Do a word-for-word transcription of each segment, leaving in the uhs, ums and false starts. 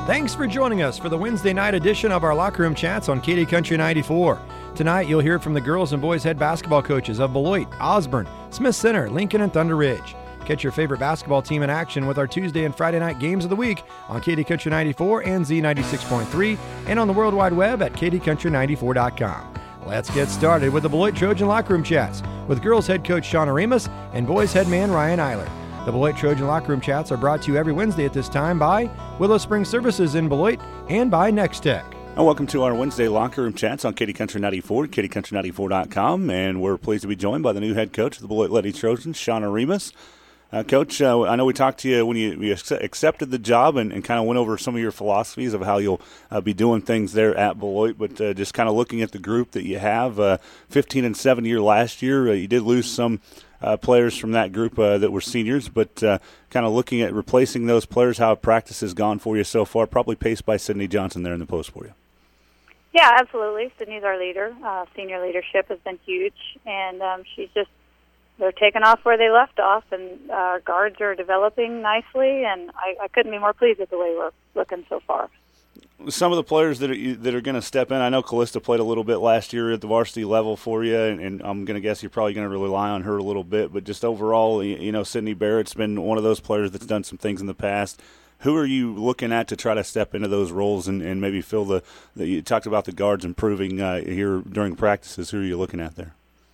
Thanks for joining us for the Wednesday night edition of our Locker Room Chats on Katy Country ninety-four. Tonight, you'll hear from the girls and boys head basketball coaches of Beloit, Osborne, Smith Center, Lincoln, and Thunder Ridge. Catch your favorite basketball team in action with our Tuesday and Friday night games of the week on Katy Country ninety-four and Z ninety-six point three and on the World Wide Web at katy country ninety-four dot com. Let's get started with the Beloit Trojan Locker Room Chats with girls head coach Shauna Remus and boys head man Ryan Eiler. The Beloit Trojan Locker Room Chats are brought to you every Wednesday at this time by Willow Spring Services in Beloit and by Next Tech. And welcome to our Wednesday Locker Room Chats on Katy Country ninety-four, katy country ninety-four dot com, and we're pleased to be joined by the new head coach of the Beloit Lady Trojans, Shauna Remus. Uh, Coach, uh, I know we talked to you when you, you accepted the job and, and kind of went over some of your philosophies of how you'll uh, be doing things there at Beloit, but uh, just kind of looking at the group that you have, uh, fifteen and seven year last year, uh, you did lose some uh, players from that group uh, that were seniors, but uh, kind of looking at replacing those players, how practice has gone for you so far, probably paced by Sydney Johnson there in the post for you. Yeah, absolutely. Sydney's our leader. Uh, senior leadership has been huge, and um, she's just they're taking off where they left off, and our guards are developing nicely, and I, I couldn't be more pleased with the way we're looking so far. Some of the players that are, that are going to step in, I know Callista played a little bit last year at the varsity level for you, and, and I'm going to guess you're probably going to rely on her a little bit, but just overall, you know, Sydney Barrett's been one of those players that's done some things in the past. Who are you looking at to try to step into those roles and, and maybe fill the, the – you talked about the guards improving uh, here during practices. Who are you looking at there?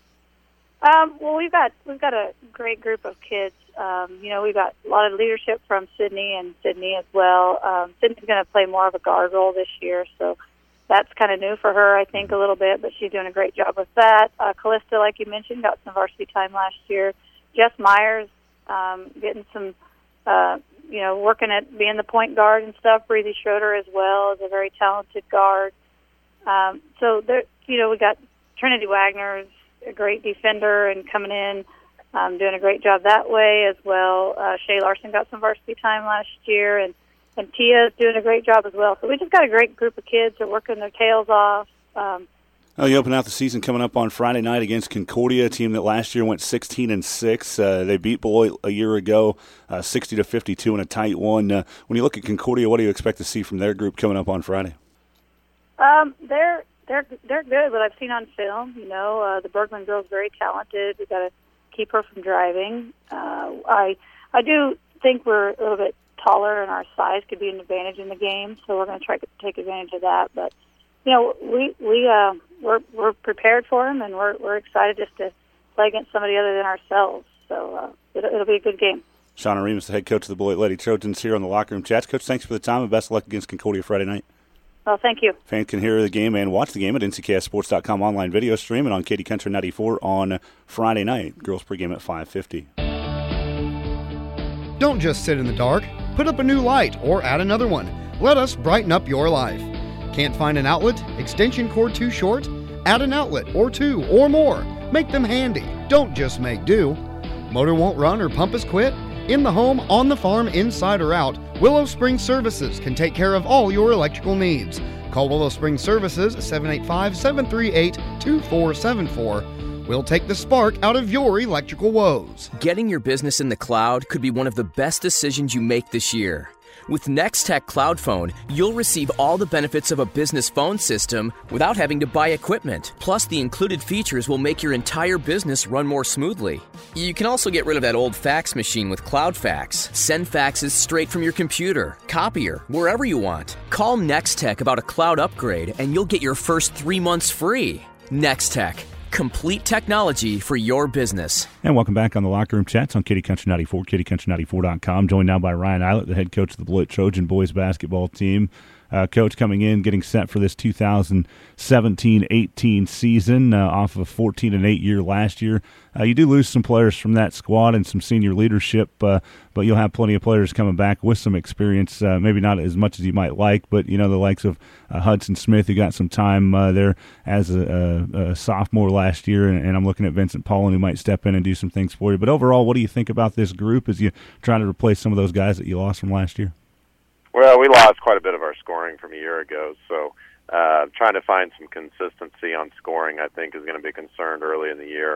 Um, well, we've got we've got a great group of kids. Um, you know, we've got a lot of leadership from Sydney and Sydney as well. Um, Sydney's going to play more of a guard role this year, so that's kind of new for her, I think, a little bit, but she's doing a great job with that. Uh, Callista, like you mentioned, got some varsity time last year. Jess Myers um, getting some, uh, you know, working at being the point guard and stuff. Breezy Schroeder as well is a very talented guard. Um, so, there, you know, we got Trinity Wagner's a great defender and coming in, um, doing a great job that way as well. Uh, Shay Larson got some varsity time last year, and, and Tia's doing a great job as well. So we just got a great group of kids that are working their tails off. Um, oh, you open out the season coming up on Friday night against Concordia, a team that last year went sixteen and six. Uh, they beat Beloit a year ago, uh, sixty to fifty-two in a tight one. Uh, when you look at Concordia, what do you expect to see from their group coming up on Friday? Um, they're They're they're good. What I've seen on film, you know, uh, the Bergman girl's very talented. We've got to keep her from driving. Uh, I I do think we're a little bit taller, and our size could be an advantage in the game. So we're going to try to take advantage of that. But you know, we we uh, we're we're prepared for them, and we're we're excited just to play against somebody other than ourselves. So uh, it'll, it'll be a good game. Shauna Remus, the head coach of the Beloit Lady Trojans, here on the Locker Room Chats. Coach, thanks for the time, and best of luck against Concordia Friday night. Well, thank you. Fans can hear the game and watch the game at N C K S sports dot com online video stream and on Katy Country ninety-four on Friday night. Girls pregame at five fifty. Don't just sit in the dark. Put up a new light or add another one. Let us brighten up your life. Can't find an outlet? Extension cord too short? Add an outlet or two or more. Make them handy. Don't just make do. Motor won't run or pump has quit? In the home, on the farm, inside or out, Willow Spring Services can take care of all your electrical needs. Call Willow Spring Services seven eight five, seven three eight, two four seven four. We'll take the spark out of your electrical woes. Getting your business in the cloud could be one of the best decisions you make this year. With NextTech Cloud Phone, you'll receive all the benefits of a business phone system without having to buy equipment. Plus, the included features will make your entire business run more smoothly. You can also get rid of that old fax machine with CloudFax. Send faxes straight from your computer, copier, wherever you want. Call NextTech about a cloud upgrade, and you'll get your first three months free. NextTech. Complete technology for your business. And welcome back on the Locker Room Chats on Katy Country ninety-four, katy country ninety-four dot com. Joined now by Ryan Eilert, the head coach of the Beloit Trojan boys basketball team. Uh, coach coming in, getting set for this two thousand seventeen eighteen season uh, off of a fourteen and eight year last year. Uh, you do lose some players from that squad and some senior leadership, uh, but you'll have plenty of players coming back with some experience, uh, maybe not as much as you might like, but, you know, the likes of uh, Hudson Smith, who got some time uh, there as a, a, a sophomore last year, and, and I'm looking at Vincent Paulin, who might step in and do some things for you. But overall, what do you think about this group as you try to replace some of those guys that you lost from last year? Well, we lost quite a bit of our scoring from a year ago, so uh, trying to find some consistency on scoring, I think, is going to be a concern early in the year.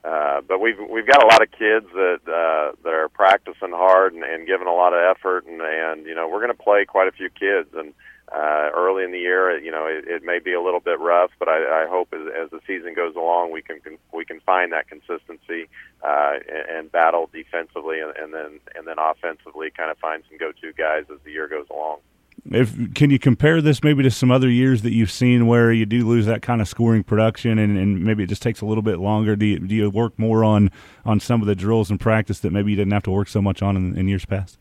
uh, but we've we've got a lot of kids that uh, that are practicing hard and, and giving a lot of effort, and, and you know we're going to play quite a few kids. And uh, early in the year, you know, it, it may be a little bit rough, but I, I hope as, as the season goes along, we can, can we can find that consistency uh, and, and battle defensively, and, and then and then offensively, kind of find some go-to guys as the year goes along. If can you compare this maybe to some other years that you've seen where you do lose that kind of scoring production, and, and maybe it just takes a little bit longer? Do you, do you work more on, on some of the drills and practice that maybe you didn't have to work so much on in, in years past?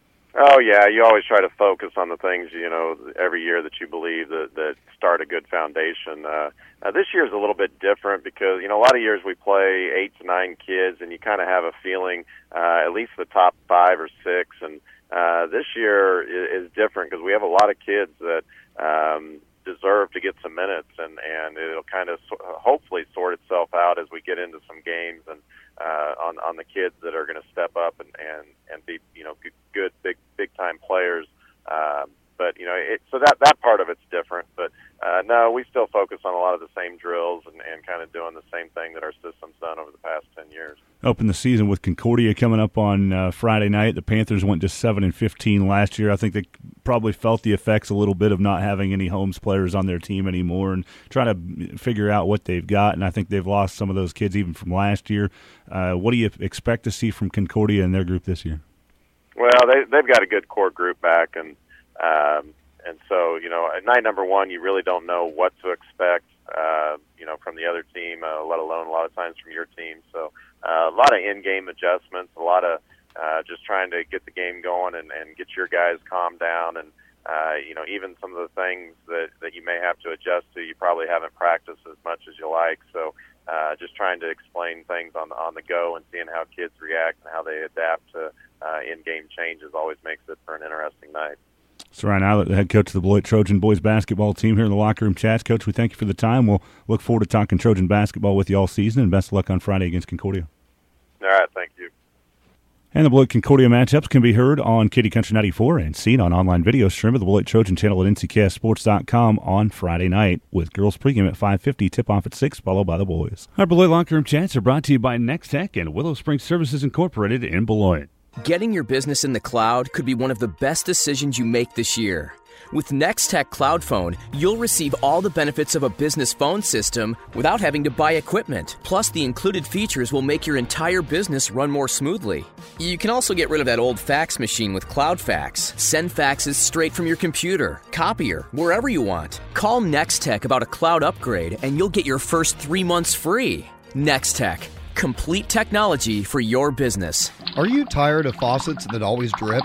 Oh yeah, you always try to focus on the things, you know, every year that you believe that, that start a good foundation. Uh, uh, this year is a little bit different because, you know, a lot of years we play eight to nine kids, and you kind of have a feeling, uh, at least the top five or six. And uh, this year is, is different because we have a lot of kids that um, deserve to get some minutes, and, and it'll kind of so- hopefully sort itself out as we get into some games and uh, on on the kids that are going to step up and, and, and be, you know, good, good big big time players. Um, but you know, it, so that that part of it's different. But uh, no, we still focus on a lot of the same drills and, and kind of doing the same thing that our system's done over the past ten years. Open the season with Concordia coming up on uh, Friday night. The Panthers went to seven and fifteen last year. I think they probably felt the effects a little bit of not having any Holmes players on their team anymore, and trying to figure out what they've got. And I think they've lost some of those kids even from last year. Uh, what do you expect to see from Concordia and their group this year? Well, they they've got a good core group back, and um, and so you know, at night number one, you really don't know what to expect. Uh, you know, from the other team, uh, let alone a lot of times from your team. So uh, a lot of in-game adjustments, a lot of uh, just trying to get the game going and, and get your guys calmed down, and uh, you know, even some of the things that that you may have to adjust to, you probably haven't practiced as much as you like. So. Uh, just trying to explain things on the, on the go and seeing how kids react and how they adapt to uh, in-game changes always makes it for an interesting night. So Ryan Eilert, the head coach of the Beloit Trojan boys basketball team here in the Locker Room Chats. Coach, we thank you for the time. We'll look forward to talking Trojan basketball with you all season, and best of luck on Friday against Concordia. All right, thank you. And the Beloit Concordia matchups can be heard on Katy Country ninety-four and seen on online video stream of the Beloit Trojan channel at N C K S sports dot com on Friday night, with girls pregame at five fifty, tip-off at six, followed by the boys. Our Beloit Locker Room Chats are brought to you by Next Tech and Willow Springs Services Incorporated in Beloit. Getting your business in the cloud could be one of the best decisions you make this year. With NextTech Cloud Phone, you'll receive all the benefits of a business phone system without having to buy equipment. Plus, the included features will make your entire business run more smoothly. You can also get rid of that old fax machine with CloudFax. Send faxes straight from your computer, copier, wherever you want. Call NextTech about a cloud upgrade, and you'll get your first three months free. NextTech. Complete technology for your business. Are you tired of faucets that always drip?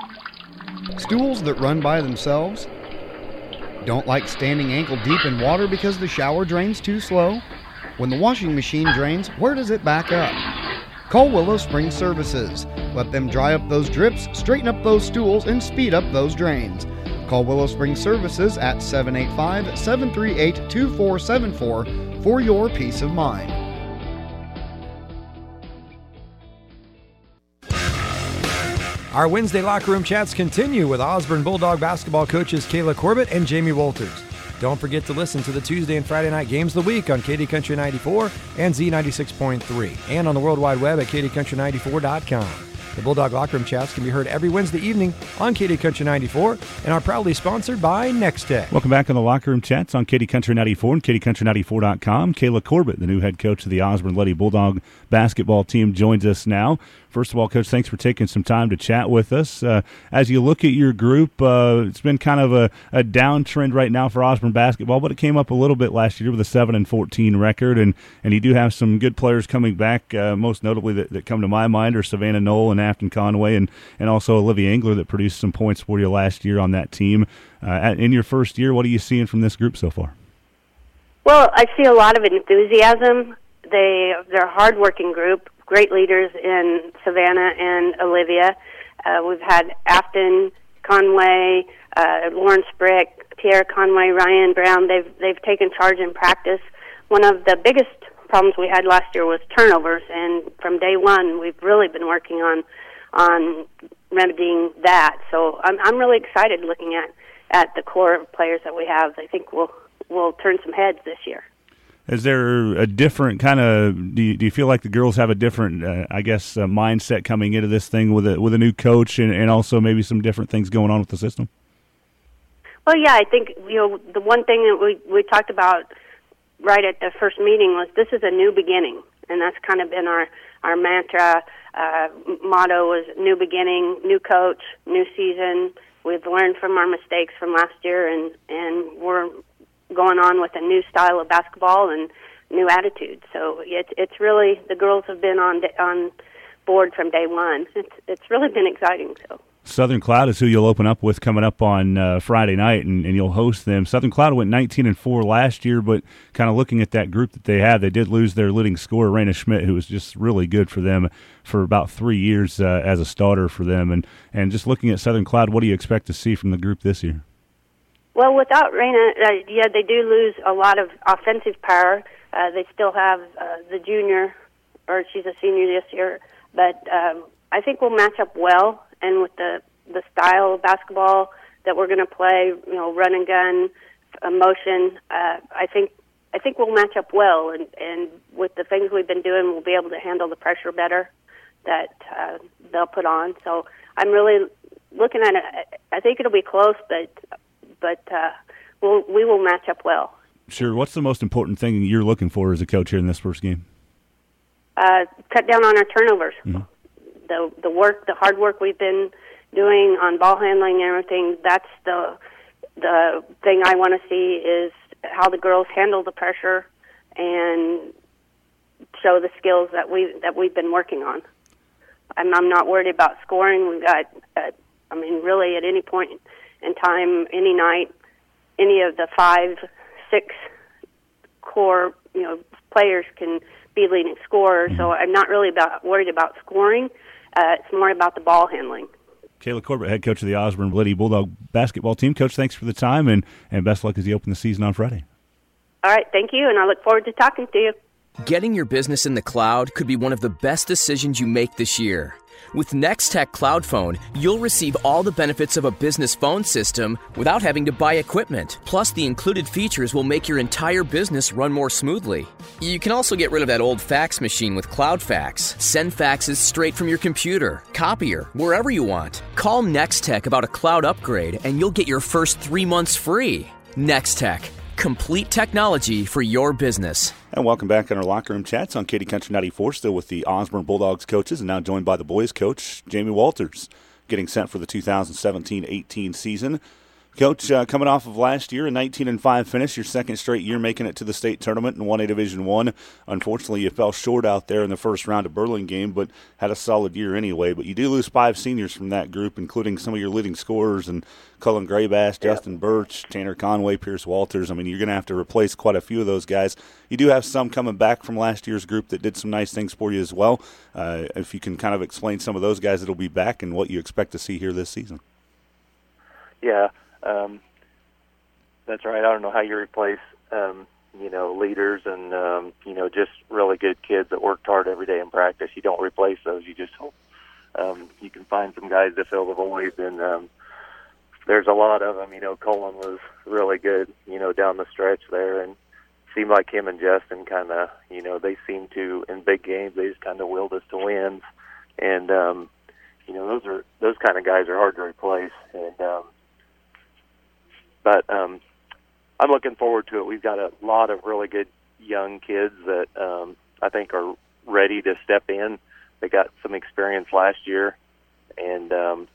Stools that run by themselves? Don't like standing ankle deep in water because the shower drains too slow? When the washing machine drains, where does it back up? Call Willow Springs Services. Let them dry up those drips, straighten up those stools, and speed up those drains. Call Willow Springs Services at seven eight five, seven three eight, two four seven four for your peace of mind. Our Wednesday Locker Room Chats continue with Osborne Bulldog basketball coaches Kayla Corbett and Jamie Walters. Don't forget to listen to the Tuesday and Friday night games of the week on Katy Country ninety-four and Z ninety-six point three, and on the World Wide Web at katy country ninety-four dot com. The Bulldog Locker Room Chats can be heard every Wednesday evening on Katy Country ninety-four and are proudly sponsored by Next Tech. Welcome back on the Locker Room Chats on Katy Country ninety-four and katy country ninety-four dot com. Kayla Corbett, the new head coach of the Osborne Lady Bulldog basketball team, joins us now. First of all, Coach, thanks for taking some time to chat with us. Uh, as you look at your group, uh, it's been kind of a, a downtrend right now for Osborne basketball, but it came up a little bit last year with a seven and fourteen record, and, and you do have some good players coming back. Uh, most notably that, that come to my mind are Savannah Knoll and Afton Conway, and, and also Olivia Engler that produced some points for you last year on that team. Uh, at, in your first year, what are you seeing from this group so far? Well, I see a lot of enthusiasm. They, they're a hard-working group. Great leaders in Savannah and Olivia. Uh, we've had Afton, Conway, uh, Lawrence Brick, Tierra Conway, Ryan Brown. They've they've taken charge in practice. One of the biggest problems we had last year was turnovers, and from day one we've really been working on on remedying that. So I'm I'm really excited looking at, at the core of players that we have. I think we'll we'll turn some heads this year. Is there a different kind of? Do you, do you feel like the girls have a different, uh, I guess, uh, mindset coming into this thing with a with a new coach, and, and also maybe some different things going on with the system? Well, yeah, I think you know the one thing that we we talked about right at the first meeting was this is a new beginning, and that's kind of been our our mantra. Uh, motto was new beginning, new coach, new season. We've learned from our mistakes from last year, and and we're going on with a new style of basketball and new attitude. So it's it's really the girls have been on on board from day one. It's it's really been exciting. So Southern Cloud is who you'll open up with coming up on uh, Friday night, and, and you'll host them. Southern Cloud went nineteen and four last year, but kind of looking at that group that they have, they did lose their leading scorer, Raina Schmidt, who was just really good for them for about three years uh, as a starter for them. And and just looking at Southern Cloud, what do you expect to see from the group this year? Well, without Raina, uh, yeah, they do lose a lot of offensive power. Uh, they still have uh, the junior, or she's a senior this year, but um, I think we'll match up well. And with the the style of basketball that we're going to play, you know, run and gun, uh, motion, uh, I think I think we'll match up well. And, and with the things we've been doing, we'll be able to handle the pressure better that uh, they'll put on. So I'm really looking at it. I think it'll be close, but. But uh, we'll, we will match up well. Sure. What's the most important thing you're looking for as a coach here in this first game? Uh, cut down on our turnovers. Mm-hmm. The the work, the hard work we've been doing on ball handling and everything. That's the the thing I want to see is how the girls handle the pressure and show the skills that we that we've been working on. I'm, I'm not worried about scoring. We've got, uh, I mean, really at any point in time, any night, any of the five, six core, you know, players can be leading scorers. So I'm not really about worried about scoring. Uh, it's more about the ball handling. Kayla Corbett, head coach of the Osborne Lady Bulldog basketball team. Coach, thanks for the time, and, and best luck as you open the season on Friday. All right, thank you, and I look forward to talking to you. Getting your business in the cloud could be one of the best decisions you make this year. With NextTech Cloud Phone, you'll receive all the benefits of a business phone system without having to buy equipment. Plus, the included features will make your entire business run more smoothly. You can also get rid of that old fax machine with CloudFax. Send faxes straight from your computer, copier, wherever you want. Call NextTech about a cloud upgrade, and you'll get your first three months free. NextTech. Complete technology for your business. And welcome back in our locker room chats on Katy Country ninety-four, still with the Osborne Bulldogs coaches, and now joined by the boys coach, Jamie Walters, getting set for the two thousand seventeen eighteen season. Coach, uh, coming off of last year, a nineteen and five finish, your second straight year making it to the state tournament in one A Division one. Unfortunately, you fell short out there in the first round of Burlingame, but had a solid year anyway. But you do lose five seniors from that group, including some of your leading scorers, and Cullen Graybass, yeah. Justin Birch, Tanner Conway, Pierce Walters. I mean, you're going to have to replace quite a few of those guys. You do have some coming back from last year's group that did some nice things for you as well. Uh, if you can kind of explain some of those guys that will be back and what you expect to see here this season. Yeah. Um, that's right. I don't know how you replace, um, you know, leaders and, um, you know, just really good kids that worked hard every day in practice. You don't replace those. You just hope um, you can find some guys to fill the void. And um, there's a lot of them. You know, Colin was really good, you know, down the stretch there. And seemed like him and Justin kind of, you know, they seem to, in big games, they just kind of willed us to wins. And, um, you know, those are those kind of guys are hard to replace. And, um, But um, I'm looking forward to it. We've got a lot of really good young kids that um, I think are ready to step in. They got some experience last year, and um,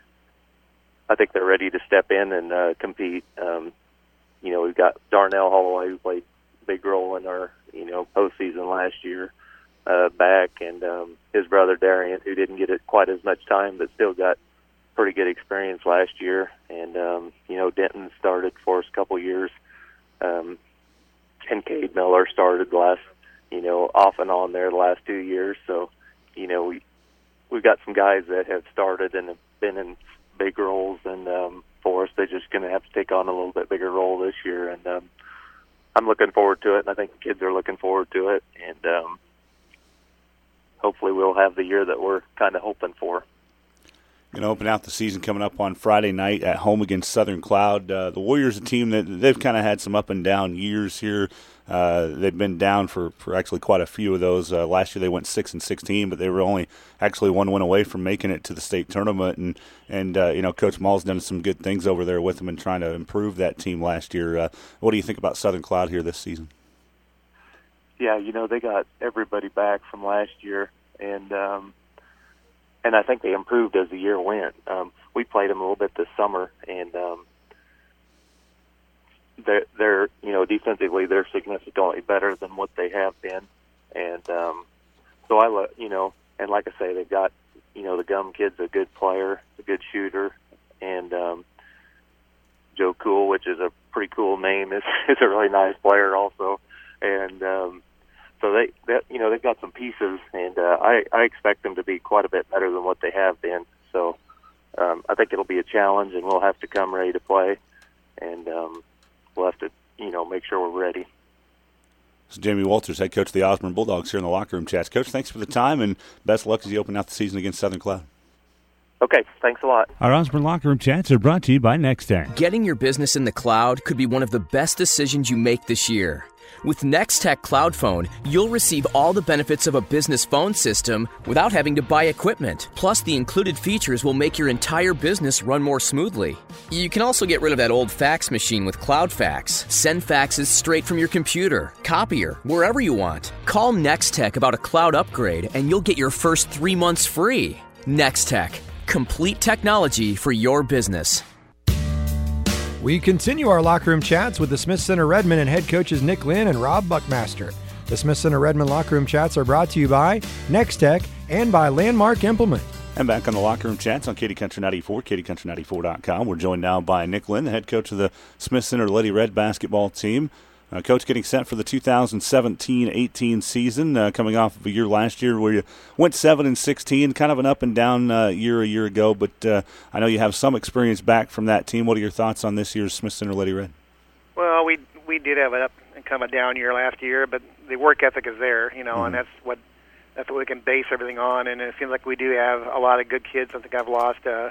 I think they're ready to step in and uh, compete. Um, you know, we've got Darnell Holloway, who played a big role in our, you know, postseason last year, uh, back, and um, his brother Darian, who didn't get it quite as much time, but still got pretty good experience last year. And, um, you know, Denton started for us a couple years. Um, and Cade Miller started the last, you know, off and on there the last two years. So, you know, we, we've got some guys that have started and have been in big roles. And um, for us, they're just going to have to take on a little bit bigger role this year. And um, I'm looking forward to it, and I think the kids are looking forward to it. And um, hopefully we'll have the year that we're kind of hoping for. Going to open out the season coming up on Friday night at home against Southern Cloud. Uh, the Warriors, a team that they've kind of had some up and down years here. Uh, they've been down for, for actually quite a few of those. Uh, last year they went six and sixteen, but they were only actually one win away from making it to the state tournament. And and uh, you know, Coach Maul's done some good things over there with them and trying to improve that team last year. Uh, what do you think about Southern Cloud here this season? Yeah, you know, they got everybody back from last year, and um, and I think they improved as the year went. Um, we played them a little bit this summer, and um, they're, they're, you know, defensively they're significantly better than what they have been, and um, so I, lo- you know, and like I say, they've got, you know, the Gum kid's a good player, a good shooter, and um, Joe Cool, which is a pretty cool name, is is a really nice player also, and um, so they, that, you know, they've got some pieces, and uh, I I expect them to be quite a bit better than what they have been. So um, I think it'll be a challenge, and we'll have to come ready to play, and um, we'll have to, you know, make sure we're ready. So Jamie Walters, head coach of the Osborne Bulldogs, here in the locker room chats. Coach, thanks for the time, and best of luck as you open out the season against Southern Cloud. Okay, thanks a lot. Our Osborne locker room chats are brought to you by NextTech. Getting your business in the cloud could be one of the best decisions you make this year. With NextTech Cloud Phone, you'll receive all the benefits of a business phone system without having to buy equipment. Plus, the included features will make your entire business run more smoothly. You can also get rid of that old fax machine with CloudFax. Send faxes straight from your computer, copier, wherever you want. Call NextTech about a cloud upgrade, and you'll get your first three months free. NextTech, complete technology for your business. We continue our locker room chats with the Smith Center Redmond and head coaches Nick Lynn and Rob Buckmaster. The Smith Center Redmond locker room chats are brought to you by NextTech and by Landmark Implement. And back on the locker room chats on Katy Country ninety-four, Katy Country ninety-four dot com. We're joined now by Nick Lynn, the head coach of the Smith Center Lady Red basketball team. Uh, coach, getting set for the two thousand seventeen eighteen season, uh, coming off of a year last year where you went seven and sixteen, kind of an up and down uh, year a year ago. But uh, I know you have some experience back from that team. What are your thoughts on this year's Smith Center Lady Red? Well, we we did have an up and kind of a down year last year, but the work ethic is there, you know, mm-hmm. and that's what that's what we can base everything on. And it seems like we do have a lot of good kids. I think I've lost. Uh,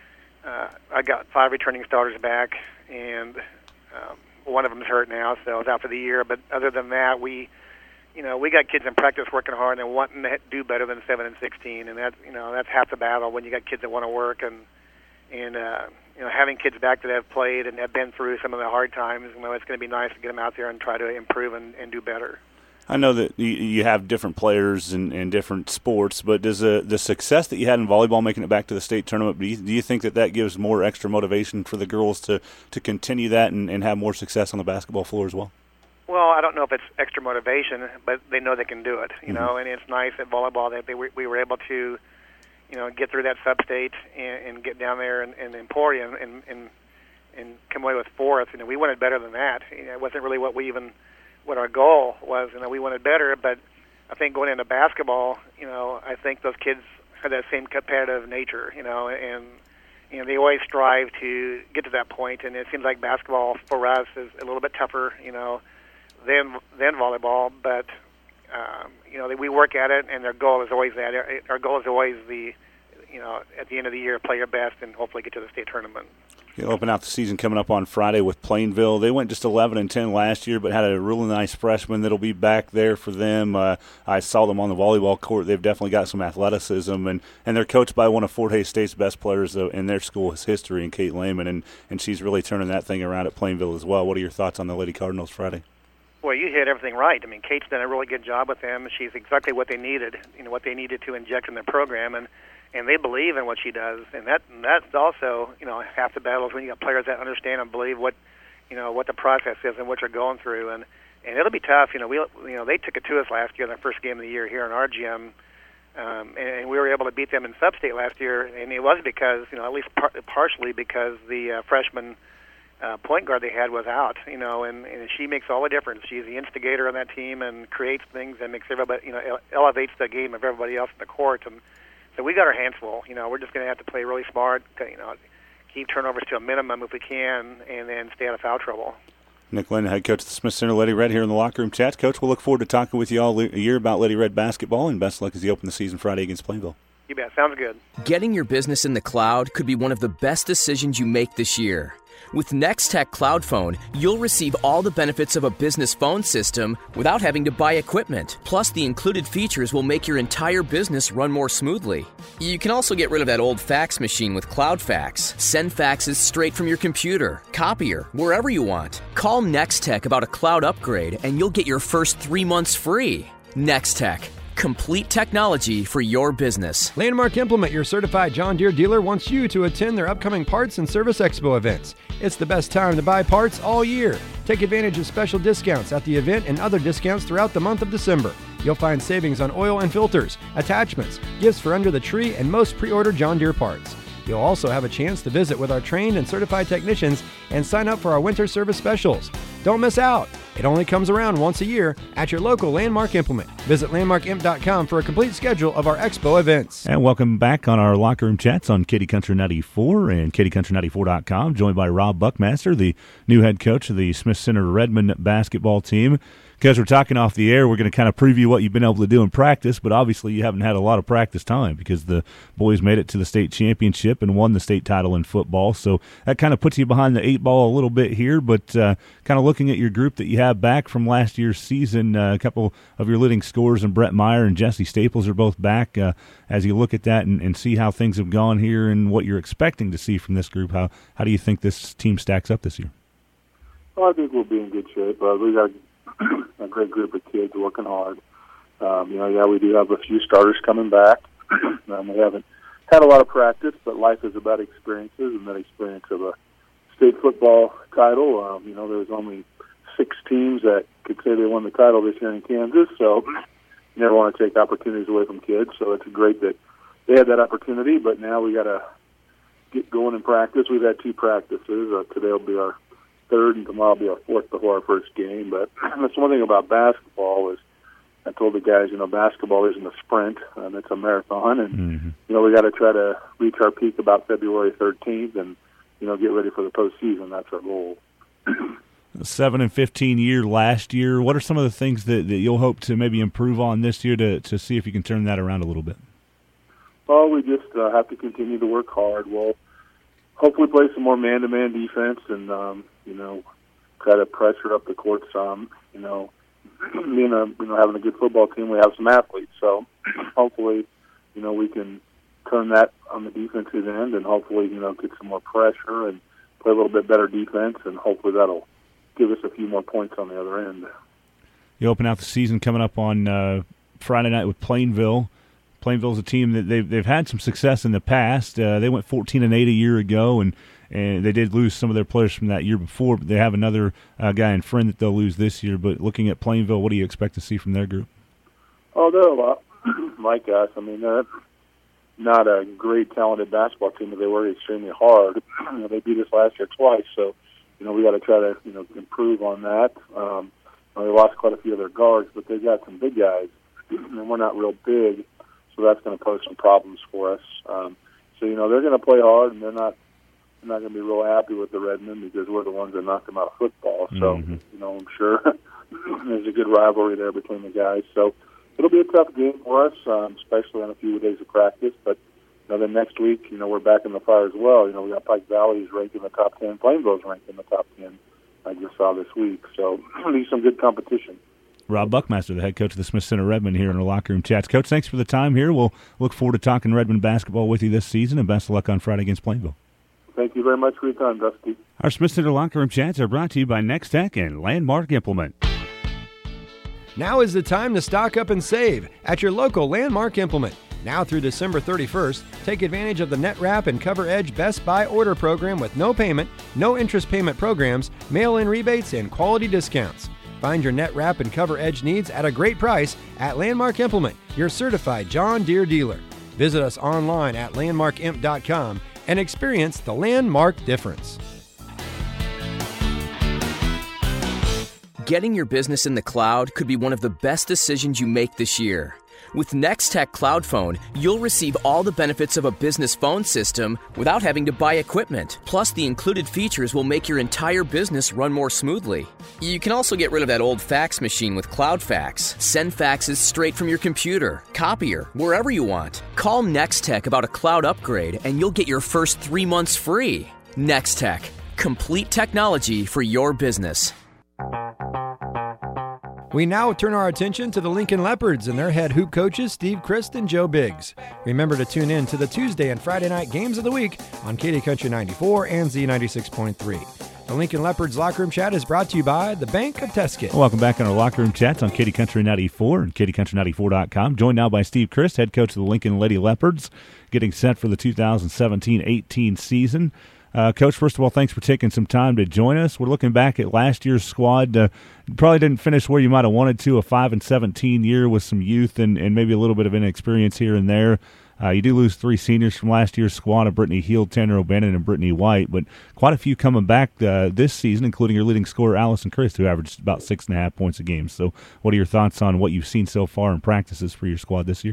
uh, I got five returning starters back, and um, one of them's hurt now, so it's out for the year. But other than that, we, you know, we got kids in practice working hard and wanting to do better than seven and sixteen, and that's, you know, that's half the battle when you got kids that want to work and and uh, you know, having kids back that have played and have been through some of the hard times. You know, it's going to be nice to get them out there and try to improve and, and do better. I know that you have different players in, in different sports, but does the, the success that you had in volleyball making it back to the state tournament, do you, do you think that that gives more extra motivation for the girls to, to continue that and, and have more success on the basketball floor as well? Well, I don't know if it's extra motivation, but they know they can do it, you mm-hmm. know, and it's nice at volleyball that they were, we were able to, you know, get through that sub-state and, and get down there in, in Emporium and, and, and come away with fourth. You know, we wanted better than that. You know, it wasn't really what we even – what our goal was. You know, we wanted better, but I think going into basketball, you know, I think those kids have that same competitive nature, you know, and you know they always strive to get to that point. And it seems like basketball for us is a little bit tougher, you know, than than volleyball. But um, you know, we work at it, and their goal is always that. Our goal is always the, you know, at the end of the year, play your best and hopefully get to the state tournament. You'll open out the season coming up on Friday with Plainville. They went just eleven and ten last year, but had a really nice freshman that'll be back there for them. Uh, I saw them on the volleyball court. They've definitely got some athleticism, and, and they're coached by one of Fort Hays State's best players in their school's history, in Kate Lehman, and, and she's really turning that thing around at Plainville as well. What are your thoughts on the Lady Cardinals Friday? Well, you hit everything right. I mean, Kate's done a really good job with them. She's exactly what they needed, you know, what they needed to inject in their program, and and they believe in what she does, and that and that's also, you know, half the battle is when you got players that understand and believe what, you know, what the process is and what you're going through, and and it'll be tough. You know, we you know they took it to us last year in the first game of the year here in our gym, um, and, and we were able to beat them in sub-state last year, and it was because, you know, at least par- partially because the uh, freshman uh, point guard they had was out, you know, and, and she makes all the difference. She's the instigator on that team and creates things that makes everybody, you know, ele- elevates the game of everybody else in the court. And so we got our hands full. You know, we're just going to have to play really smart, you know, keep turnovers to a minimum if we can, and then stay out of foul trouble. Nick Lynn, head coach of the Smith Center Lady Red, here in the locker room chats. Coach, we'll look forward to talking with you all a year about Lady Red basketball, and best of luck as you open the season Friday against Plainville. You bet. Sounds good. Getting your business in the cloud could be one of the best decisions you make this year. With NextTech Cloud Phone, you'll receive all the benefits of a business phone system without having to buy equipment. Plus, the included features will make your entire business run more smoothly. You can also get rid of that old fax machine with CloudFax. Send faxes straight from your computer, copier, wherever you want. Call NextTech about a cloud upgrade and you'll get your first three months free. NextTech. Complete technology for your business. Landmark Implement, your certified John Deere dealer, wants you to attend their upcoming Parts and Service Expo events. It's the best time to buy parts all year. Take advantage of special discounts at the event and other discounts throughout the month of December. You'll find savings on oil and filters, attachments, gifts for under the tree, and most pre-ordered John Deere parts. You'll also have a chance to visit with our trained and certified technicians and sign up for our winter service specials. Don't miss out. It only comes around once a year at your local Landmark Implement. Visit landmark imp dot com for a complete schedule of our expo events. And welcome back on our Locker Room Chats on Katy Country ninety-four and katy country ninety-four dot com, joined by Rob Buckmaster, the new head coach of the Smith Center Redmond basketball team. Because we're talking off the air, we're going to kind of preview what you've been able to do in practice, but obviously you haven't had a lot of practice time because the boys made it to the state championship and won the state title in football. So that kind of puts you behind the eight ball a little bit here, but uh, kind of looking at your group that you have back from last year's season, uh, a couple of your leading scorers, and Brett Meyer and Jesse Staples are both back. Uh, as you look at that and, and see how things have gone here and what you're expecting to see from this group, how, how do you think this team stacks up this year? Well, I think we'll be in good shape. Uh, we got a great group of kids working hard. Um, you know, yeah, we do have a few starters coming back. um, we haven't had a lot of practice, but life is about experiences, and that experience of a state football title. Um, you know, there's only six teams that could say they won the title this year in Kansas, so you never want to take opportunities away from kids. So it's great that they had that opportunity, but now we got to get going in practice. We've had two practices. Uh, today will be our third, and tomorrow will be our fourth before our first game. But that's one thing about basketball is I told the guys, you know, basketball isn't a sprint, and it's a marathon, and mm-hmm. you know we got to try to reach our peak about February thirteenth, and you know get ready for the postseason. That's our goal. Seven and fifteen year last year. What are some of the things that, that you'll hope to maybe improve on this year to to see if you can turn that around a little bit? Well, we just uh, have to continue to work hard. We'll hopefully play some more man-to-man defense, and um, you know, try to pressure up the court some. You know, being a you know having a good football team, we have some athletes, so hopefully, you know, we can turn that on the defensive end, and hopefully, you know, get some more pressure and play a little bit better defense, and hopefully that'll give us a few more points on the other end. You open out the season coming up on uh, Friday night with Plainville. Plainville's a team that they've they've had some success in the past. Uh, they went fourteen and eight a year ago, and, and they did lose some of their players from that year before. But they have another uh, guy and friend that they'll lose this year. But looking at Plainville, what do you expect to see from their group? Oh, they're a lot like us. I mean, they're not a great talented basketball team, but they work extremely hard. You know, they beat us last year twice, so you know we got to try to you know improve on that. Um, you know, they lost quite a few of their guards, but they've got some big guys, and we're not real big. So that's going to pose some problems for us. Um, so you know they're going to play hard, and they're not they're not going to be real happy with the Redmond because we're the ones that knocked them out of football. So mm-hmm. you know I'm sure there's a good rivalry there between the guys. So it'll be a tough game for us, um, especially on a few days of practice. But you know then next week, you know we're back in the fire as well. You know we got Pike Valley is ranked in the top ten, Plainville's ranked in the top ten. I just saw this week, so it'll be some good competition. Rob Buckmaster, the head coach of the Smith Center Redmond, here in our Locker Room Chats. Coach, thanks for the time here. We'll look forward to talking Redmond basketball with you this season, and best of luck on Friday against Plainville. Thank you very much for your time, Dusty. Our Smith Center Locker Room Chats are brought to you by NextTech and Landmark Implement. Now is the time to stock up and save at your local Landmark Implement. Now through December thirty-first, take advantage of the NetWrap and CoverEdge Best Buy Order Program with no payment, no interest payment programs, mail-in rebates, and quality discounts. Find your NetWrap and CoverEdge needs at a great price at Landmark Implement, your certified John Deere dealer. Visit us online at landmark imp dot com and experience the Landmark difference. Getting your business in the cloud could be one of the best decisions you make this year. With NextTech Cloud Phone, you'll receive all the benefits of a business phone system without having to buy equipment. Plus, the included features will make your entire business run more smoothly. You can also get rid of that old fax machine with CloudFax. Send faxes straight from your computer, copier, wherever you want. Call NextTech about a cloud upgrade and you'll get your first three months free. NextTech, complete technology for your business. We now turn our attention to the Lincoln Leopards and their head hoop coaches, Steve Christ and Joe Biggs. Remember to tune in to the Tuesday and Friday night games of the week on Katy Country ninety-four and Z ninety-six point three. The Lincoln Leopards Locker Room Chat is brought to you by the Bank of Teskett. Welcome back on our Locker Room Chats on Katy Country ninety-four and Katy Country ninety-four dot com. Joined now by Steve Christ, head coach of the Lincoln Lady Leopards, getting set for the two thousand seventeen eighteen season. Uh, Coach, first of all, thanks for taking some time to join us. We're looking back at last year's squad. Uh, probably didn't finish where you might have wanted to, a five and seventeen year with some youth and, and maybe a little bit of inexperience here and there. Uh, you do lose three seniors from last year's squad of Brittany Heald, Tanner O'Bannon, and Brittany White, but quite a few coming back uh, this season, including your leading scorer, Allison Christ, who averaged about six and a half points a game. So what are your thoughts on what you've seen so far in practices for your squad this year?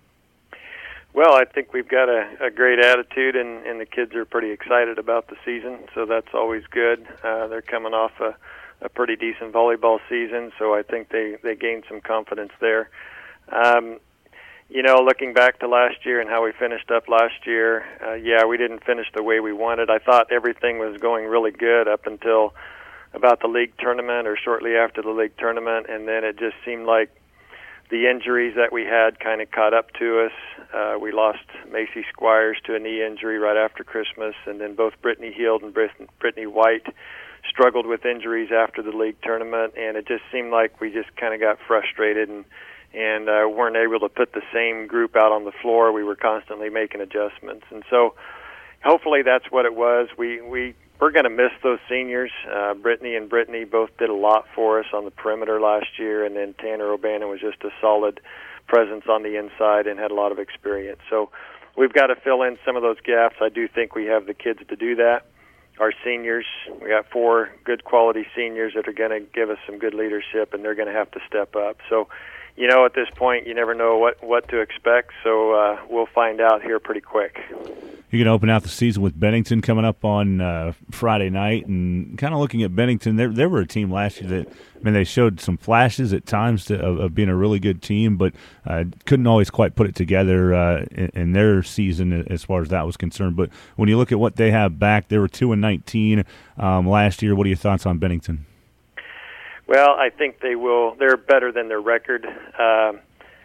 Well, I think we've got a, a great attitude, and, and the kids are pretty excited about the season, so that's always good. Uh, they're coming off a, a pretty decent volleyball season, so I think they, they gained some confidence there. Um, you know, looking back to last year and how we finished up last year, uh, yeah, we didn't finish the way we wanted. I thought everything was going really good up until about the league tournament or shortly after the league tournament, and then it just seemed like the injuries that we had kind of caught up to us. Uh, we lost Macy Squires to a knee injury right after Christmas, and then both Brittany Heald and Brittany White struggled with injuries after the league tournament, and it just seemed like we just kind of got frustrated and and uh, weren't able to put the same group out on the floor. We were constantly making adjustments, and so hopefully that's what it was. We we we're going to miss those seniors. Uh, Brittany and Brittany both did a lot for us on the perimeter last year, and then Tanner O'Bannon was just a solid presence on the inside and had a lot of experience. So we've got to fill in some of those gaps. I do think we have the kids to do that. Our seniors, we got four good quality seniors that are going to give us some good leadership, and they're going to have to step up. So, you know, at this point, you never know what, what to expect, so uh, we'll find out here pretty quick. You're going to open out the season with Bennington coming up on uh, Friday night, and kind of looking at Bennington, they, they were a team last year that, I mean, they showed some flashes at times to, of, of being a really good team, but uh, couldn't always quite put it together uh, in, in their season as far as that was concerned. But when you look at what they have back, they were two and nineteen um, last year. What are your thoughts on Bennington? Well, I think they will. They're better than their record. Um,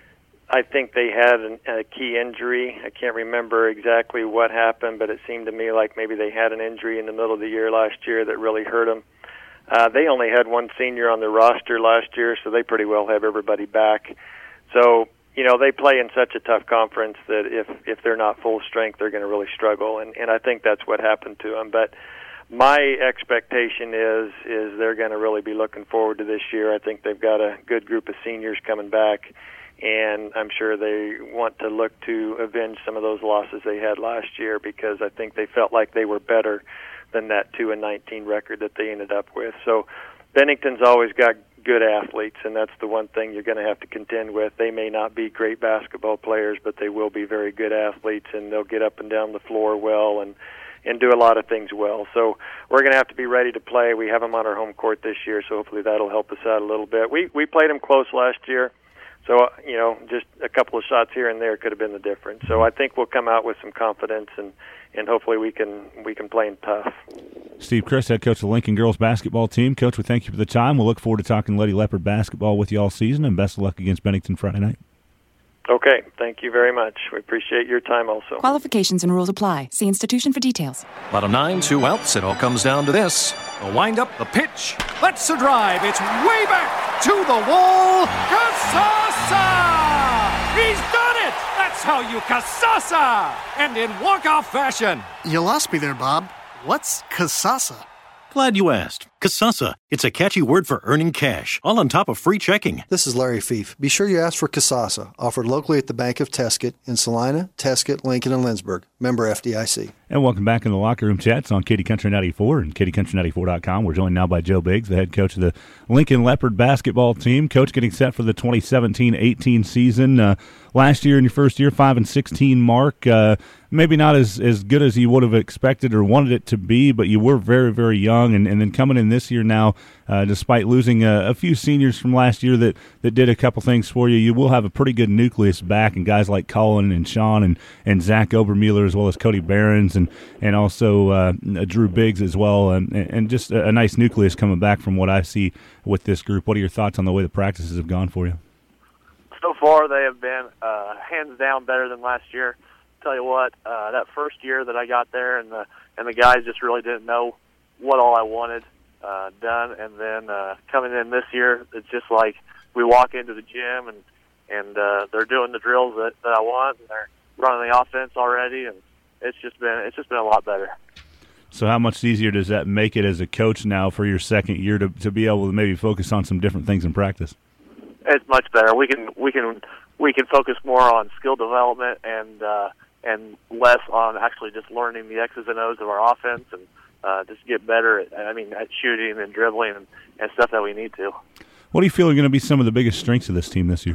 I think they had an, a key injury. I can't remember exactly what happened, but it seemed to me like maybe they had an injury in the middle of the year last year that really hurt them. Uh, they only had one senior on their roster last year, so they pretty well have everybody back. So, you know, they play in such a tough conference that if, if they're not full strength, they're going to really struggle, and, and I think that's what happened to them. But my expectation is is they're going to really be looking forward to this year. I think they've got a good group of seniors coming back, and I'm sure they want to look to avenge some of those losses they had last year, because I think they felt like they were better than that two and nineteen record that they ended up with. So Bennington's always got good athletes, and that's the one thing you're going to have to contend with. They may not be great basketball players, but they will be very good athletes, and they'll get up and down the floor well and and do a lot of things well. So we're going to have to be ready to play. We have them on our home court this year, so hopefully that'll help us out a little bit. We we played them close last year, so, you know, just a couple of shots here and there could have been the difference. So I think we'll come out with some confidence, and, and hopefully we can we can play them tough. Steve Christ, head coach of the Lincoln girls basketball team. Coach, we thank you for the time. We'll look forward to talking Lady Leopard basketball with you all season, and best of luck against Bennington Friday night. Okay, thank you very much. We appreciate your time also. Qualifications and rules apply. See institution for details. Bottom nine, two outs. It all comes down to this. A wind up, the pitch. Let's a drive. It's way back to the wall. Casasa! He's done it! That's how you Casasa! And in walk-off fashion. You lost me there, Bob. What's Casasa? Glad you asked. Kasasa. It's a catchy word for earning cash, all on top of free checking. This is Larry Fief. Be sure you ask for Kasasa, offered locally at the Bank of Tesket in Salina, Tesket, Lincoln, and Lindsborg. Member F D I C. And welcome back in the Locker Room Chats on Katy Country ninety-four and Katy Country ninety-four dot com. We're joined now by Joe Biggs, the head coach of the Lincoln Leopard basketball team. Coach, getting set for the twenty seventeen eighteen season. Uh, last year in your first year, five and sixteen mark. Uh, maybe not as, as good as you would have expected or wanted it to be, but you were very, very young. And, and then coming in this year now, uh, despite losing a, a few seniors from last year that, that did a couple things for you, you will have a pretty good nucleus back, and guys like Colin and Sean and, and Zach Obermueller, as well as Cody Behrens and, and also uh, Drew Biggs as well, and, and just a, a nice nucleus coming back from what I see with this group. What are your thoughts on the way the practices have gone for you? So far, they have been uh, hands down better than last year. Tell you what, uh, that first year that I got there, and the and the guys just really didn't know what all I wanted uh, done. And then uh, coming in this year, it's just like we walk into the gym and and uh, they're doing the drills that, that I want, and they're running the offense already, and it's just been it's just been a lot better. So how much easier does that make it as a coach now for your second year to to be able to maybe focus on some different things in practice? It's much better. We can we can we can focus more on skill development and uh, and less on actually just learning the X's and O's of our offense, and uh, just get better at I mean at shooting and dribbling and, and stuff that we need to. What do you feel are going to be some of the biggest strengths of this team this year?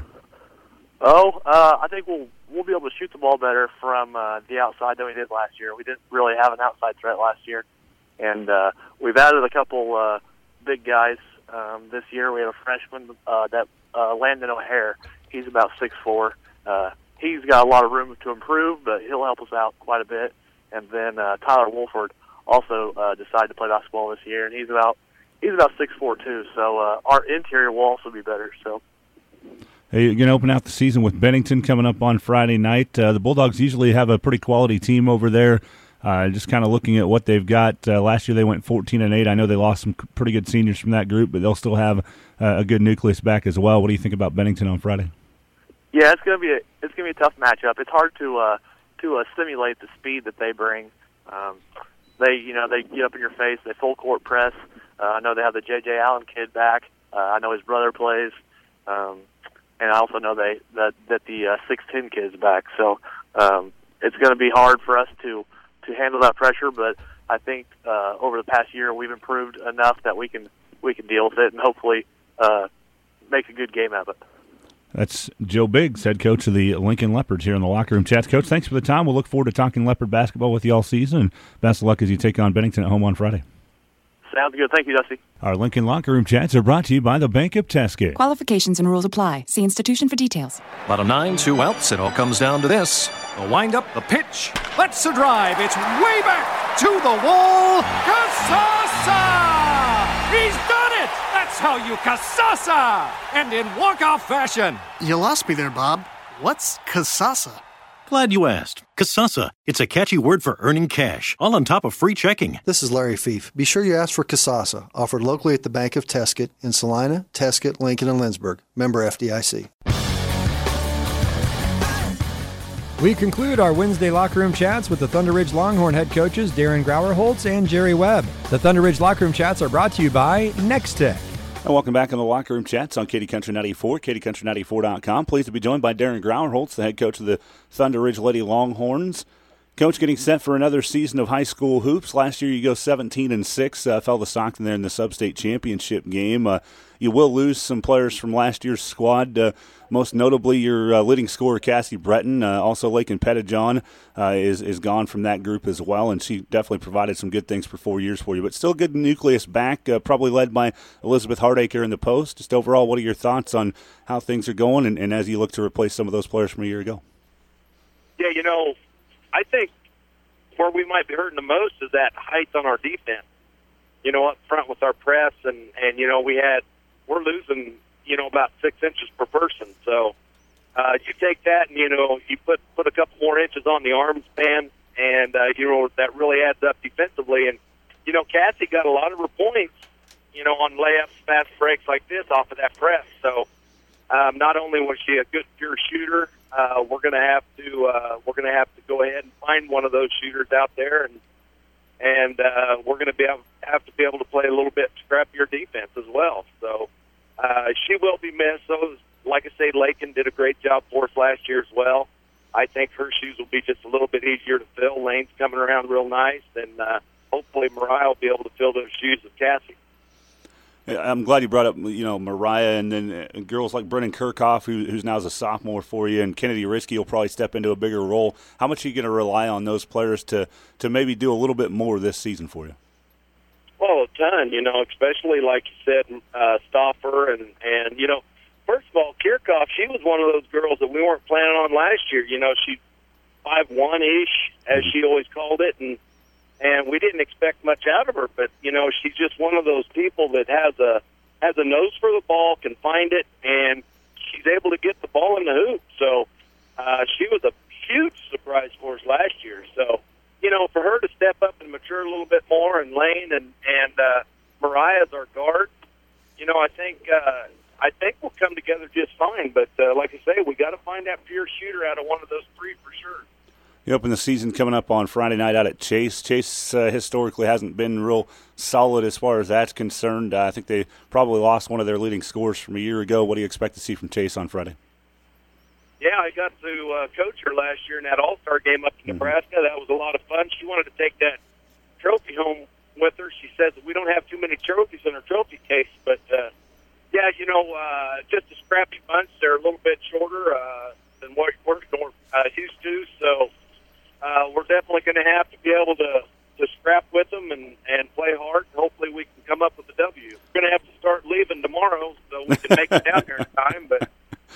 Oh, uh, I think we'll we'll be able to shoot the ball better from uh, the outside than we did last year. We didn't really have an outside threat last year, and uh, we've added a couple uh, big guys um, this year. We have a freshman uh, that uh, Landon O'Hare. He's about six foot four. Uh, he's got a lot of room to improve, but he'll help us out quite a bit. And then uh, Tyler Wolford also uh, decided to play basketball this year, and he's about he's about six foot four too. So uh, our interior will also be better. So. Hey, you're going to open out the season with Bennington coming up on Friday night. Uh, the Bulldogs usually have a pretty quality team over there. Uh, just kind of looking at what they've got. Uh, last year they went fourteen and eight. I know they lost some pretty good seniors from that group, but they'll still have uh, a good nucleus back as well. What do you think about Bennington on Friday? Yeah, it's going to be a it's going to be a tough matchup. It's hard to uh, to uh, simulate the speed that they bring. Um, they you know they get up in your face. They full court press. Uh, I know they have the J J Allen kid back. Uh, I know his brother plays. Um, And I also know they, that that the uh, six ten kid's back, so um, it's going to be hard for us to, to handle that pressure. But I think uh, over the past year we've improved enough that we can we can deal with it and hopefully uh, make a good game out of it. That's Joe Biggs, head coach of the Lincoln Leopards here in the Locker Room Chats. Coach, thanks for the time. We'll look forward to talking Leopard basketball with you all season, and best of luck as you take on Bennington at home on Friday. Sounds good. Thank you, Dusty. Our Lincoln Locker Room Chats are brought to you by the Bank of Tesket. Qualifications and rules apply. See institution for details. Bottom nine, two outs. It all comes down to this. The windup, the pitch. Let's the drive. It's way back to the wall. Kasasa! He's done it! That's how you Kasasa! And in walk-off fashion. You lost me there, Bob. What's Kasasa? Glad you asked. Kasasa. It's a catchy word for earning cash, all on top of free checking. This is Larry Fief. Be sure you ask for Kasasa, offered locally at the Bank of Tesket in Salina, Tesket, Lincoln, and Lindsborg. Member F D I C. We conclude our Wednesday Locker Room Chats with the Thunder Ridge Longhorn head coaches Darren Grauer-Holtz and Jerry Webb. The Thunder Ridge Locker Room Chats are brought to you by Next Tech. And welcome back in the Locker Room Chats on Katy Country ninety-four, Katy Country ninety-four dot com. Pleased to be joined by Darren Grauer-Holtz, the head coach of the Thunder Ridge Lady Longhorns. Coach, getting set for another season of high school hoops. Last year you go seventeen and six, uh, fell to Stockton there in the sub-state championship game. Uh, you will lose some players from last year's squad, uh, most notably your uh, leading scorer, Cassie Breton. Uh, also, Lakin Pettijohn uh, is, is gone from that group as well, and she definitely provided some good things for four years for you. But still good nucleus back, uh, probably led by Elizabeth Hardacre in the post. Just overall, what are your thoughts on how things are going and, and as you look to replace some of those players from a year ago? Yeah, you know, I think where we might be hurting the most is that height on our defense. You know, up front with our press, and, and you know, we had, we're losing, you know, about six inches per person. So uh, you take that and, you know, you put, put a couple more inches on the arm span, and, uh, you know, that really adds up defensively. And, you know, Cassie got a lot of her points, you know, on layups, fast breaks like this off of that press. So um, not only was she a good pure shooter, uh, we're going to have to uh, we're going to have to go ahead and find one of those shooters out there and and uh, we're going to be able, have to be able to play a little bit scrappier defense as well. So uh, she will be missed. So, like I say, Lakin did a great job for us last year as well. I think her shoes will be just a little bit easier to fill. Lane's coming around real nice, and uh, hopefully Mariah will be able to fill those shoes with Cassie. I'm glad you brought up, you know, Mariah, and then uh, girls like Brennan Kirchhoff, who, who's now as a sophomore for you, and Kennedy Risky will probably step into a bigger role. How much are you going to rely on those players to, to maybe do a little bit more this season for you? Well, a ton, you know, especially like you said, uh, Stauffer, and, and, you know, first of all, Kirchhoff, she was one of those girls that we weren't planning on last year. You know, she's five one-ish, as she always called it, and and we didn't expect much out of her. But, you know, she's just one of those people that has a has a nose for the ball, can find it, and she's able to get the ball in the hoop. So uh, she was a huge surprise for us last year. So, you know, for her to step up and mature a little bit more, and Lane and, and uh, Mariah's our guard, you know, I think uh, – I think we'll come together just fine, but uh, like I say, we got to find that pure shooter out of one of those three for sure. You open the season coming up on Friday night out at Chase. Chase uh, historically hasn't been real solid as far as that's concerned. Uh, I think they probably lost one of their leading scorers from a year ago. What do you expect to see from Chase on Friday? Yeah, I got to uh, coach her last year in that All-Star game up in mm-hmm. Nebraska. That was a lot of fun. She wanted to take that trophy home with her. She says that we don't have too many trophies in her trophy case, but uh, yeah, you know, uh, just a scrappy bunch. They're a little bit shorter uh, than what we're uh, used to, so uh, we're definitely going to have to be able to, to scrap with them and, and play hard. Hopefully we can come up with a W. We're going to have to start leaving tomorrow so we can make it down here in time, but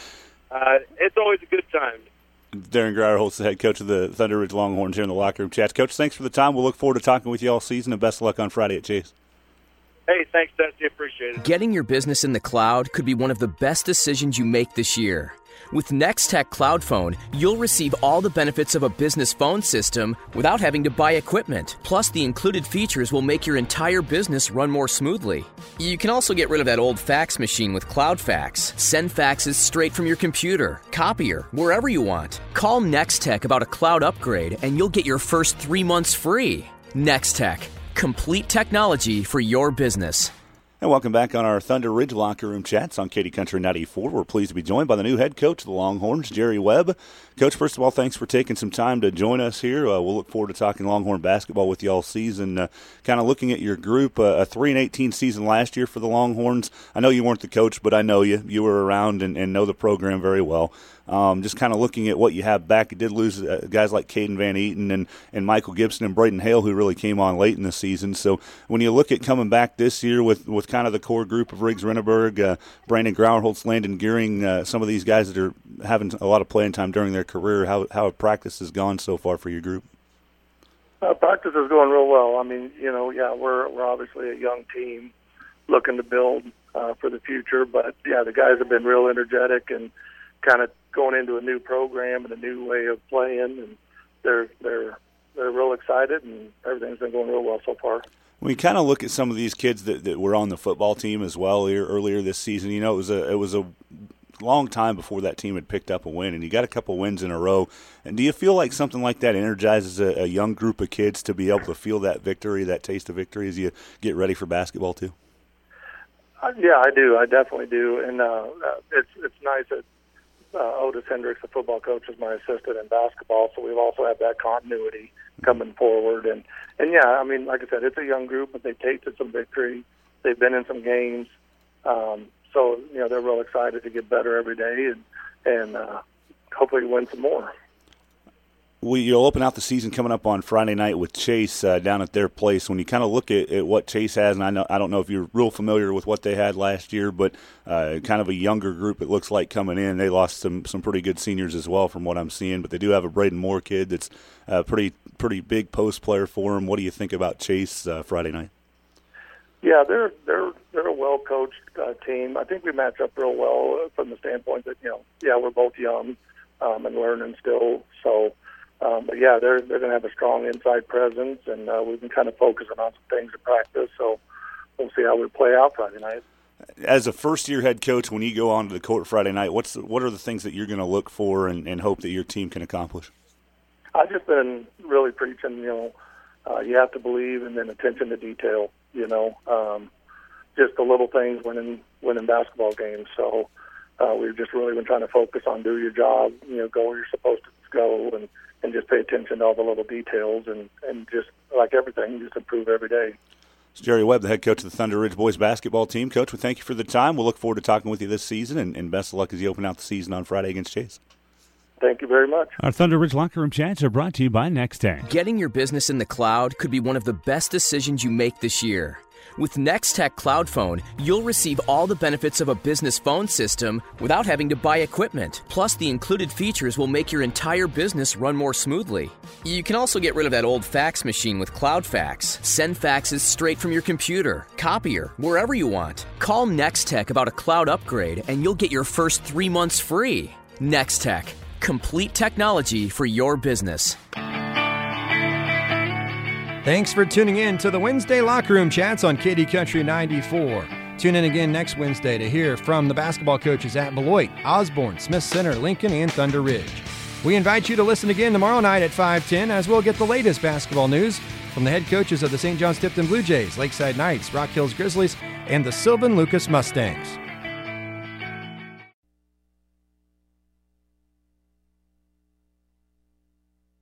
uh, it's always a good time. Darren Greierholtz, the head coach of the Thunder Ridge Longhorns here in the locker room chats. Coach, thanks for the time. We'll look forward to talking with you all season, and best of luck on Friday at Chase. Hey, thanks, Dusty. Appreciate it. Getting your business in the cloud could be one of the best decisions you make this year. With NextTech Cloud Phone, you'll receive all the benefits of a business phone system without having to buy equipment. Plus, the included features will make your entire business run more smoothly. You can also get rid of that old fax machine with CloudFax. Send faxes straight from your computer, copier, wherever you want. Call NextTech about a cloud upgrade, and you'll get your first three months free. NextTech. Complete technology for your business. And welcome back on our Thunder Ridge Locker Room Chats on Katy Country ninety-four. We're pleased to be joined by the new head coach of the Longhorns, Jerry Webb. Coach, first of all, thanks for taking some time to join us here. Uh, we'll look forward to talking Longhorn basketball with you all season. Uh, kind of looking at your group, uh, a three and eighteen season last year for the Longhorns. I know you weren't the coach, but I know you. You were around and, and know the program very well. Um, just kind of looking at what you have back, you did lose uh, guys like Caden Van Eaton and, and Michael Gibson and Braden Hale, who really came on late in the season. So when you look at coming back this year with, with kind of the core group of Riggs Renneberg, uh, Brandon Grauerholtz, Landon Gearing, uh, some of these guys that are having a lot of playing time during their career, how how practice has gone so far for your group? Uh, practice is going real well. I mean, you know, yeah, we're we're obviously a young team looking to build uh, for the future, but yeah, the guys have been real energetic and kind of going into a new program and a new way of playing, and they're they're they're real excited, and everything's been going real well so far. When you kind of look at some of these kids that, that were on the football team as well here, earlier this season, you know, it was a it was a long time before that team had picked up a win, and you got a couple wins in a row. And do you feel like something like that energizes a, a young group of kids to be able to feel that victory, that taste of victory, as you get ready for basketball too? Uh, yeah, I do. I definitely do, and uh, it's it's nice that uh, Otis Hendricks, the football coach, is my assistant in basketball, so we've also had that continuity coming forward. And and yeah, I mean, like I said, it's a young group, but they've tasted some victory. They've been in some games. Um, So, you know, they're real excited to get better every day and, and uh, hopefully win some more. Well, you'll open out the season coming up on Friday night with Chase uh, down at their place. When you kind of look at, at what Chase has, and I know I don't know if you're real familiar with what they had last year, but uh, kind of a younger group it looks like coming in. They lost some, some pretty good seniors as well from what I'm seeing, but they do have a Braden Moore kid that's a pretty, pretty big post player for them. What do you think about Chase uh, Friday night? Yeah, they're they're they're a well coached uh, team. I think we match up real well from the standpoint that, you know, yeah, we're both young um, and learning still. So, um, but yeah, they're they're going to have a strong inside presence, and uh, we've been kind of focusing on some things in practice. So we'll see how we play out Friday night. As a first year head coach, when you go onto the court Friday night, what's the, what are the things that you're going to look for and, and hope that your team can accomplish? I've just been really preaching, you know, uh, you have to believe, and then attention to detail. You know, um, just the little things winning winning basketball games. So uh, we've just really been trying to focus on do your job, you know, go where you're supposed to go, and, and just pay attention to all the little details, and, and just like everything, just improve every day. It's Jerry Webb, the head coach of the Thunder Ridge boys basketball team. Coach, we thank you for the time. We'll look forward to talking with you this season, and, and best of luck as you open out the season on Friday against Chase. Thank you very much. Our Thunder Ridge Locker Room Chats are brought to you by Nextech. Getting your business in the cloud could be one of the best decisions you make this year. With Nextech Cloud Phone, you'll receive all the benefits of a business phone system without having to buy equipment. Plus, the included features will make your entire business run more smoothly. You can also get rid of that old fax machine with CloudFax. Send faxes straight from your computer, copier, wherever you want. Call Nextech about a cloud upgrade, and you'll get your first three months free. Nextech. Complete technology for your business. Thanks for tuning in to the Wednesday Locker Room Chats on Katy Country ninety-four. Tune in again next Wednesday to hear from the basketball coaches at Beloit, Osborne, Smith Center, Lincoln, and Thunder Ridge. We invite you to listen again tomorrow night at five ten as we'll get the latest basketball news from the head coaches of the Saint Johns Tipton Blue Jays, Lakeside Knights, Rock Hills Grizzlies, and the Sylvan Lucas Mustangs.